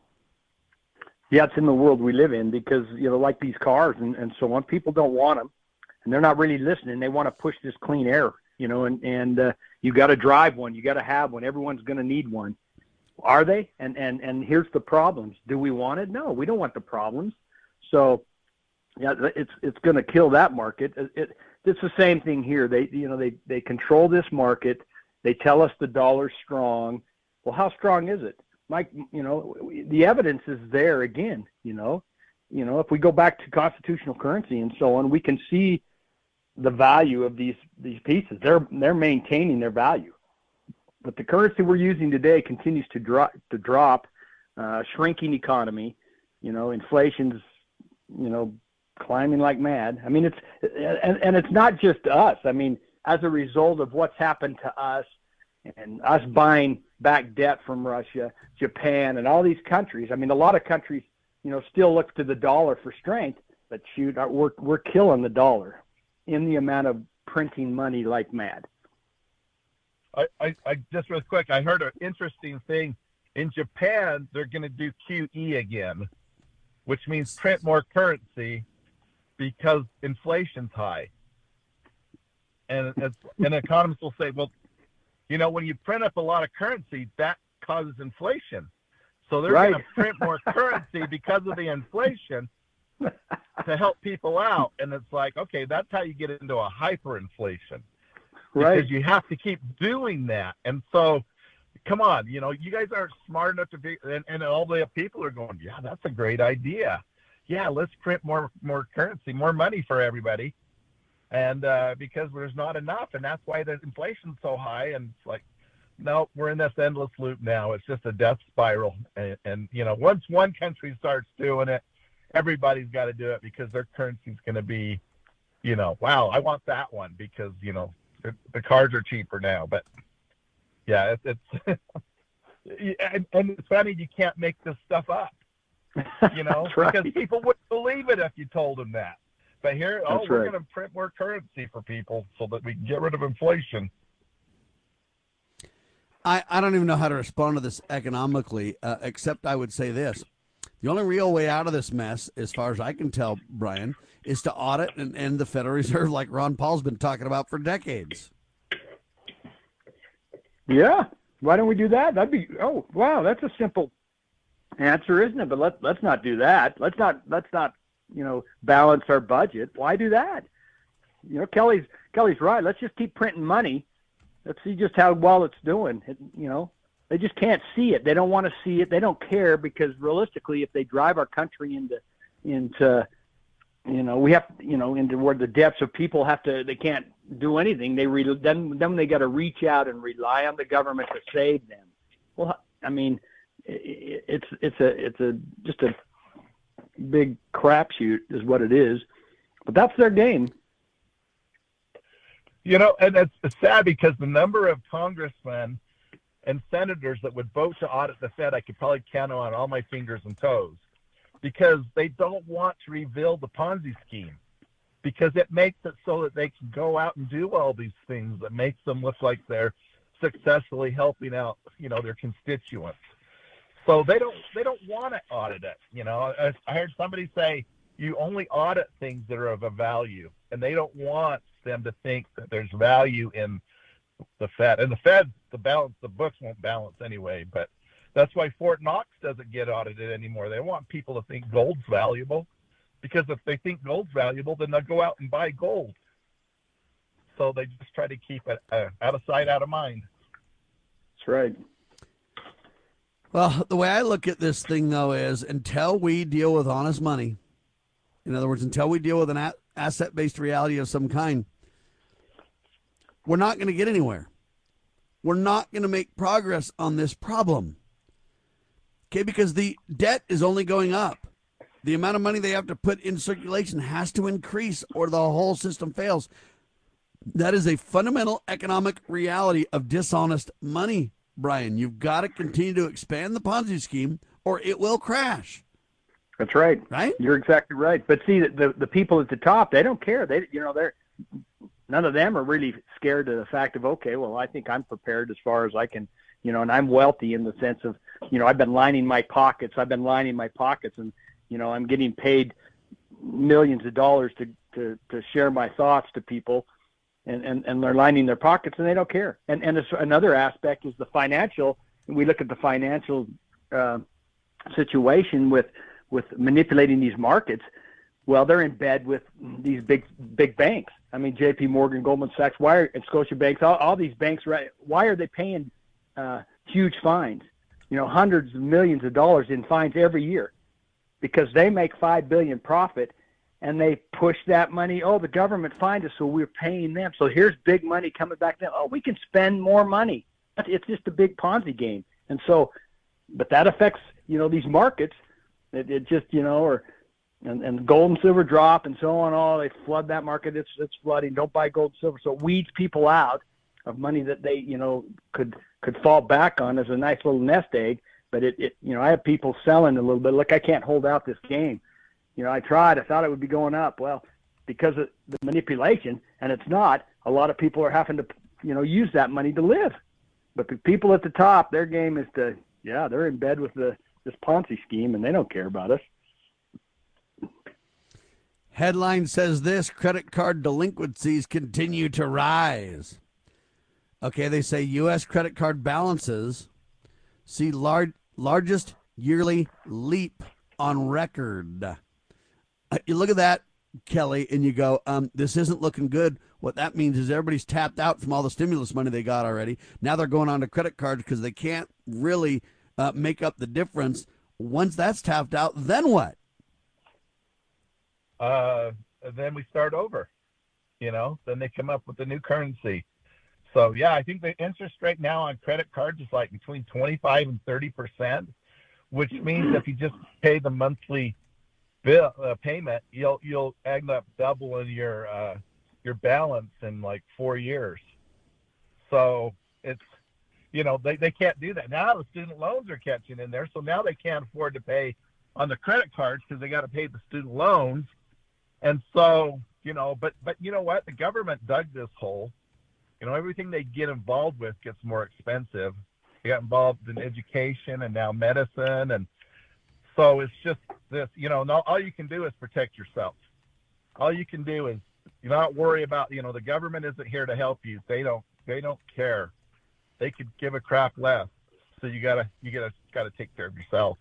Yeah, it's in the world we live in because, you know, like these cars and, and so on, people don't want them and they're not really listening. They want to push this clean air, you know, and, and uh, you got to drive one. You got to have one. Everyone's going to need one. Are they? And, and, and here's the problems. Do we want it? No, we don't want the problems. So, yeah, it's it's going to kill that market. It, it it's the same thing here. They you know they they control this market. They tell us the dollar's strong. Well, how strong is it, Mike? You know, the evidence is there again. You know, you know if we go back to constitutional currency and so on, we can see the value of these these pieces. They're they're maintaining their value, but the currency we're using today continues to drop to drop. Uh, shrinking economy. You know, inflation's you know. climbing like mad. I mean, it's and, and it's not just us. I mean, as a result of what's happened to us and us buying back debt from Russia, Japan, and all these countries. I mean, a lot of countries, you know, still look to the dollar for strength, but shoot, we're we're killing the dollar in the amount of printing money like mad. I, I, I just real quick, I heard an interesting thing. In Japan, they're going to do Q E again, which means print more currency because inflation's high. And it's, and economists will say, well, you know, when you print up a lot of currency, that causes inflation. So they're Right. going to print more currency because of the inflation to help people out. And it's like, okay, that's how you get into a hyperinflation. Right. Because you have to keep doing that. And so, come on, you know, you guys aren't smart enough to be, and, and all the people are going, yeah, that's a great idea. Yeah, let's print more more currency, more money for everybody. And uh, because there's not enough, and that's why the inflation's so high. And it's like, no, we're in this endless loop now. It's just a death spiral. And, and you know, once one country starts doing it, everybody's got to do it because their currency's going to be, you know, wow, I want that one because, you know, the, the cars are cheaper now. But yeah, it, it's and, and it's funny, you can't make this stuff up, you know, right. because people wouldn't believe it if you told them that. But here, oh, That's we're right. going to print more currency for people so that we can get rid of inflation. I, I don't even know how to respond to this economically, uh, except I would say this. The only real way out of this mess, as far as I can tell, Brian, is to audit and end the Federal Reserve like Ron Paul's been talking about for decades. Yeah. Why don't we do that? That'd be, oh, wow, that's a simple answer, isn't it? But let, let's not do that. Let's not, let's not, you know, balance our budget. Why do that? You know, Kelly's, Kelly's right. Let's just keep printing money. Let's see just how well it's doing. It, you know, they just can't see it. They don't want to see it. They don't care because realistically, if they drive our country into, into, you know, we have, you know, into where the depths of people have to, they can't do anything. They re, then, then they got to reach out and rely on the government to save them. Well, I mean, it, it's, it's a, it's a, just a big crapshoot is what it is, but that's their game. You know, and it's, it's sad because the number of congressmen and senators that would vote to audit the Fed, I could probably count on all my fingers and toes, because they don't want to reveal the Ponzi scheme, because it makes it so that they can go out and do all these things that makes them look like they're successfully helping out, you know, their constituents. So they don't they don't want to audit it. You know, I, I heard somebody say you only audit things that are of a value, and they don't want them to think that there's value in the Fed. And the Fed, the balance, the books won't balance anyway, but that's why Fort Knox doesn't get audited anymore. They want people to think gold's valuable, because if they think gold's valuable, then they'll go out and buy gold. So they just try to keep it uh, out of sight, out of mind. That's right. Well, the way I look at this thing, though, is until we deal with honest money, in other words, until we deal with an a- asset-based reality of some kind, we're not going to get anywhere. We're not going to make progress on this problem. Okay, because the debt is only going up. The amount of money they have to put in circulation has to increase or the whole system fails. That is a fundamental economic reality of dishonest money, Brian. You've got to continue to expand the Ponzi scheme or it will crash. That's right. Right? You're exactly right. But see, the the people at the top, they don't care. They, you know, they're none of them are really scared of the fact of, okay, well, I think I'm prepared as far as I can, you know, and I'm wealthy in the sense of, you know, I've been lining my pockets. I've been lining my pockets, and you know, I'm getting paid millions of dollars to to to share my thoughts to people. And, and, and they're lining their pockets, and they don't care. And and it's, another aspect is the financial. We look at the financial uh, situation with with manipulating these markets. Well, they're in bed with these big big banks. I mean, J P Morgan, Goldman Sachs, why are, and Scotiabank, all, all these banks, right? Why are they paying uh, huge fines? You know, hundreds of millions of dollars in fines every year, because they make five billion profit. And they push that money. Oh, the government fined us, so we're paying them. So here's big money coming back down. Oh, we can spend more money. It's just a big Ponzi game. And so, but that affects, you know, these markets. It, it just, you know, or and, and gold and silver drop and so on. Oh, they flood that market. It's it's flooding. Don't buy gold and silver. So it weeds people out of money that they, you know, could could fall back on as a nice little nest egg. But it, it you know, I have people selling a little bit. Look, I can't hold out this game. You know, I tried. I thought it would be going up. Well, because of the manipulation, and it's not, a lot of people are having to, you know, use that money to live. But the people at the top, their game is to, yeah, they're in bed with the this Ponzi scheme, and they don't care about us. Headline says this: credit card delinquencies continue to rise. Okay, they say U S credit card balances see large, largest yearly leap on record. Uh, you look at that, Kelly, and you go, um, this isn't looking good. What that means is everybody's tapped out from all the stimulus money they got already. Now they're going on to credit cards because they can't really uh, make up the difference. Once that's tapped out, then what? Uh, then we start over, you know, then they come up with a new currency. So, yeah, I think the interest rate now on credit cards is like between twenty-five and thirty percent, which means if you just pay the monthly bill uh, payment, you'll you'll end up doubling your uh, your balance in like four years. So it's, you know, they, they can't do that. Now the student loans are catching in there, so now they can't afford to pay on the credit cards because they got to pay the student loans. And so, you know, but but you know what? The government dug this hole. You know, everything they get involved with gets more expensive. They got involved in education and now medicine. And so it's just this, you know, no, all you can do is protect yourself. All you can do is you not worry about, you know, the government isn't here to help you. They don't, they don't care. They could give a crap less. So you gotta, you gotta, gotta take care of yourself.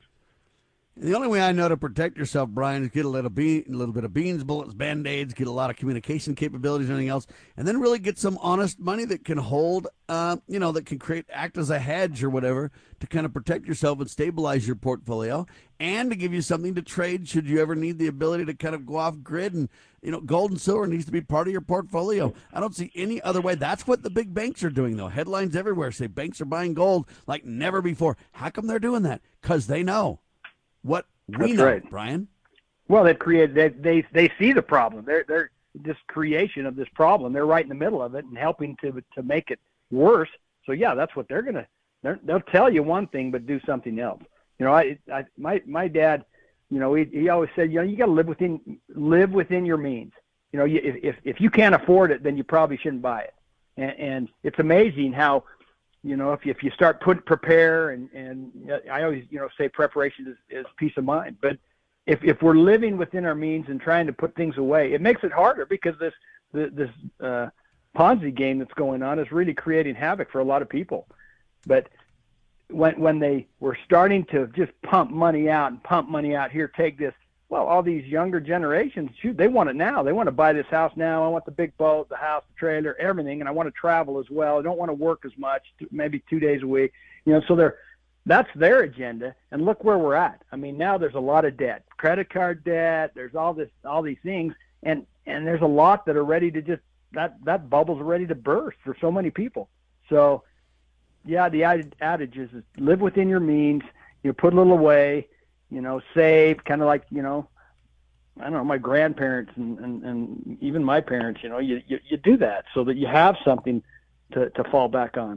The only way I know to protect yourself, Brian, is get a little bean, a little bit of beans, bullets, Band-Aids, get a lot of communication capabilities, and anything else, and then really get some honest money that can hold, uh, you know, that can create, act as a hedge or whatever to kind of protect yourself and stabilize your portfolio, and to give you something to trade should you ever need the ability to kind of go off grid. And, you know, gold and silver needs to be part of your portfolio. I don't see any other way. That's what the big banks are doing, though. Headlines everywhere say banks are buying gold like never before. How come they're doing that? Because they know what we That's know, right. Brian. Well, they've created, they, they, they see the problem. They're, they're this creation of this problem. They're right in the middle of it and helping to, to make it worse. So yeah, that's what they're going to, they'll tell you one thing, but do something else. You know, I, I, my, my dad, you know, he, he always said, you know, you got to live within, live within your means. You know, you, if, if, if you can't afford it, then you probably shouldn't buy it. And, and it's amazing how, you know, if you, if you start put prepare and, and I always, you know, say preparation is, is peace of mind. But if, if we're living within our means and trying to put things away, it makes it harder because this, this uh, Ponzi game that's going on is really creating havoc for a lot of people. But when, when they were starting to just pump money out and pump money out here, take this, well, all these younger generations, shoot, they want it now. They want to buy this house now. I want the big boat, the house, the trailer, everything, and I want to travel as well. I don't want to work as much, maybe two days a week. You know, so they're that's their agenda. And look where we're at. I mean, now there's a lot of debt, credit card debt. There's all this, all these things, and and there's a lot that are ready to just that that bubble's ready to burst for so many people. So, yeah, the adage is live within your means. You know, put a little away. You know, save, kind of like, you know, I don't know, my grandparents and, and, and even my parents, you know, you, you, you do that so that you have something to, to fall back on.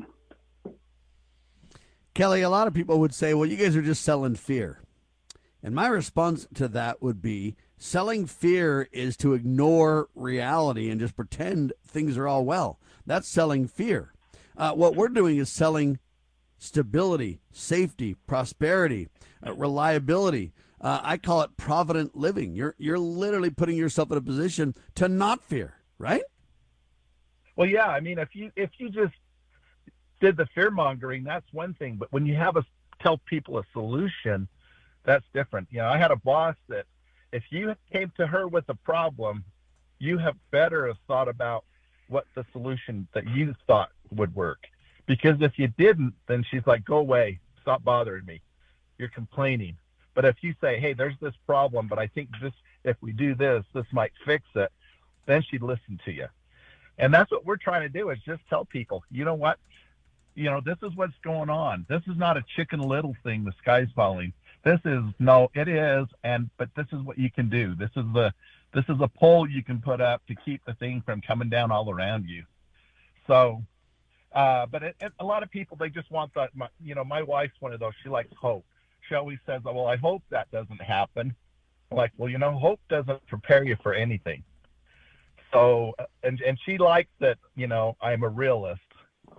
Kelly, a lot of people would say, well, you guys are just selling fear. And my response to that would be selling fear is to ignore reality and just pretend things are all well. That's selling fear. Uh, what we're doing is selling stability, safety, prosperity, uh, reliability. Uh, I call it provident living. You're you're literally putting yourself in a position to not fear, right? Well, yeah. I mean, if you if you just did the fear mongering, that's one thing. But when you have a tell people a solution, that's different. You know, I had a boss that if you came to her with a problem, you have better have thought about what the solution that you thought would work. Because if you didn't, then she's like, go away, stop bothering me. You're complaining. But if you say, hey, there's this problem, but I think this, if we do this, this might fix it, then she'd listen to you. And that's what we're trying to do is just tell people, you know what, you know, this is what's going on. This is not a Chicken Little thing, the sky's falling. This is, no, it is, and but this is what you can do. This is the, this is a pole you can put up to keep the thing from coming down all around you. So, Uh, but it, it, a lot of people, they just want that. My, you know, my wife's one of those. She likes hope. She always says, well, I hope that doesn't happen. I'm like, well, you know, hope doesn't prepare you for anything. So, and, and she likes that, you know, I'm a realist.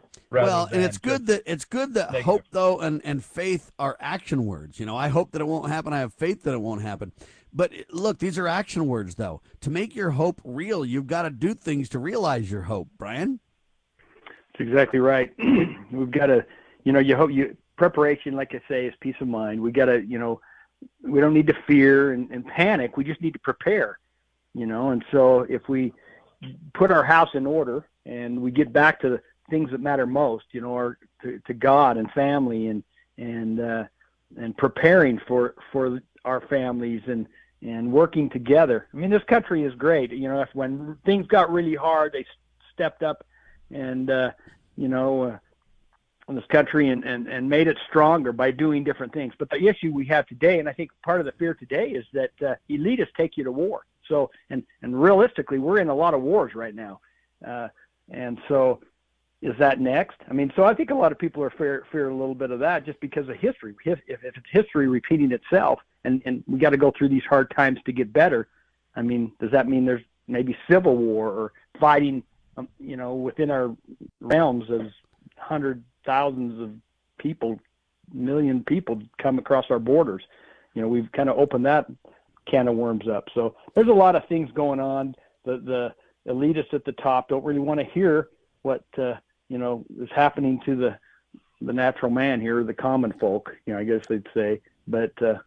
Well, and than it's good that it's good that negative. hope though and, and faith are action words. You know, I hope that it won't happen. I have faith that it won't happen. But look, these are action words though. To make your hope real, you've got to do things to realize your hope, Brian. That's exactly right. We've got to, you know, you hope you preparation, like I say, is peace of mind. We got to, you know, we don't need to fear and, and panic. We just need to prepare, you know. And so if we put our house in order and we get back to the things that matter most, you know, or to, to God and family and and uh, and preparing for for our families and and working together. I mean, this country is great. You know, when things got really hard, they stepped up and uh, you know, uh, in this country and, and and made it stronger by doing different things. But the issue we have today, and I think part of the fear today, is that uh, elitists take you to war. So, and and realistically, we're in a lot of wars right now, uh, and so. Is that next? I mean, so I think a lot of people are fear, fear a little bit of that just because of history. If, if it's history repeating itself and, and we got to go through these hard times to get better, I mean, does that mean there's maybe civil war or fighting, um, you know, within our realms as hundred thousands of people, million people come across our borders? You know, we've kind of opened that can of worms up. So there's a lot of things going on. The, the elitists at the top don't really want to hear what, uh, you know, is happening to the the natural man here, the common folk, you know, I guess they'd say. But uh,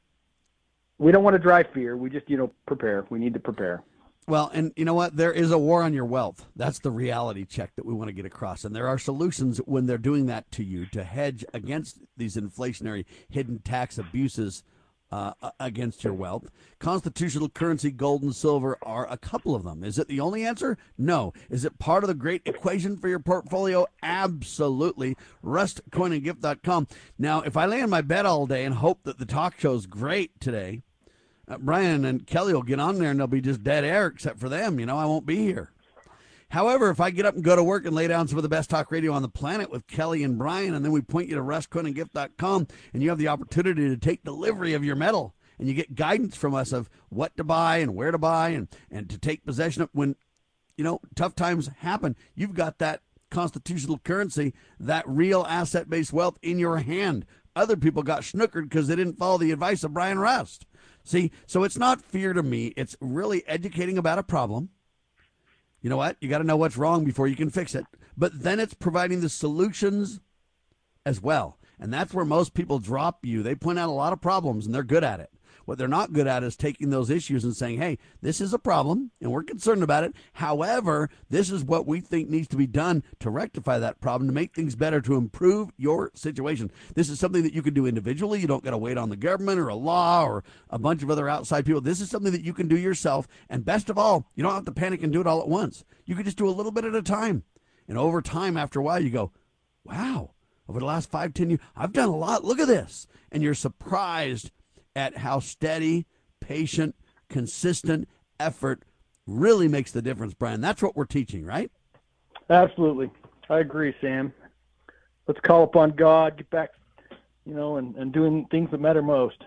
we don't want to drive fear. We just, you know, prepare. We need to prepare. Well, and you know what? There is a war on your wealth. That's the reality check that we want to get across. And there are solutions when they're doing that to you to hedge against these inflationary hidden tax abuses uh, against your wealth. Constitutional currency, gold and silver are a couple of them. Is it the only answer? No. Is it part of the great equation for your portfolio? Absolutely. rust coin and gift dot com. Now, if I lay in my bed all day and hope that the talk show's great today, uh, Brian and Kelly will get on there and they'll be just dead air except for them. You know, I won't be here. However, if I get up and go to work and lay down some of the best talk radio on the planet with Kelly and Brian, and then we point you to rust coin and gift dot com, and you have the opportunity to take delivery of your metal, and you get guidance from us of what to buy and where to buy and, and to take possession of when, you know, tough times happen, you've got that constitutional currency, that real asset-based wealth in your hand. Other people got snookered because they didn't follow the advice of Brian Rust. See, so it's not fear to me. It's really educating about a problem. You know what? You got to know what's wrong before you can fix it. But then it's providing the solutions as well. And that's where most people drop you. They point out a lot of problems, and they're good at it. What they're not good at is taking those issues and saying, hey, this is a problem, and we're concerned about it. However, this is what we think needs to be done to rectify that problem, to make things better, to improve your situation. This is something that you can do individually. You don't got to wait on the government or a law or a bunch of other outside people. This is something that you can do yourself. And best of all, you don't have to panic and do it all at once. You can just do a little bit at a time. And over time, after a while, you go, wow, over the last five, ten years, I've done a lot. Look at this. And you're surprised at how steady, patient, consistent effort really makes the difference, Brian. That's what we're teaching, right? Absolutely. I agree, Sam. Let's call upon God, get back, you know, and, and doing things that matter most.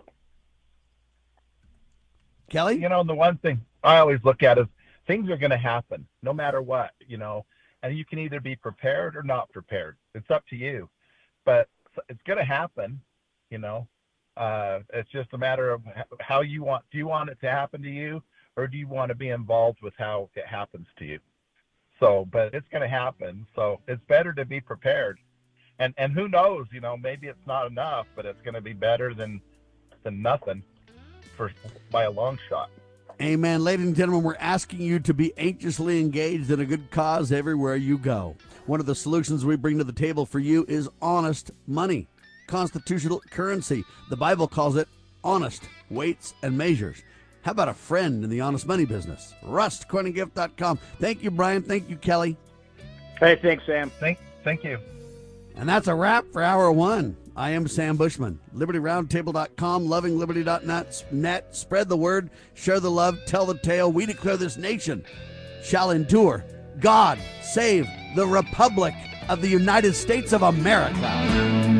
Kelly? You know, the one thing I always look at is things are going to happen no matter what, you know, and you can either be prepared or not prepared. It's up to you, but it's going to happen, you know. Uh, it's just a matter of how you want. Do you want it to happen to you, or do you want to be involved with how it happens to you? So, but it's going to happen. So it's better to be prepared. And and who knows? You know, maybe it's not enough, but it's going to be better than than nothing, for by a long shot. Amen. Ladies and gentlemen, we're asking you to be anxiously engaged in a good cause everywhere you go. One of the solutions we bring to the table for you is honest money. Constitutional currency. The Bible calls it honest weights and measures. How about a friend in the honest money business? rust coin and gift dot com. Thank you, Brian. Thank you, Kelly. Hey, thanks, Sam. Thank, thank you. And that's a wrap for hour one. I am Sam Bushman. liberty roundtable dot com, loving liberty dot net. Spread the word, share the love, tell the tale. We declare this nation shall endure. God save the Republic of the United States of America.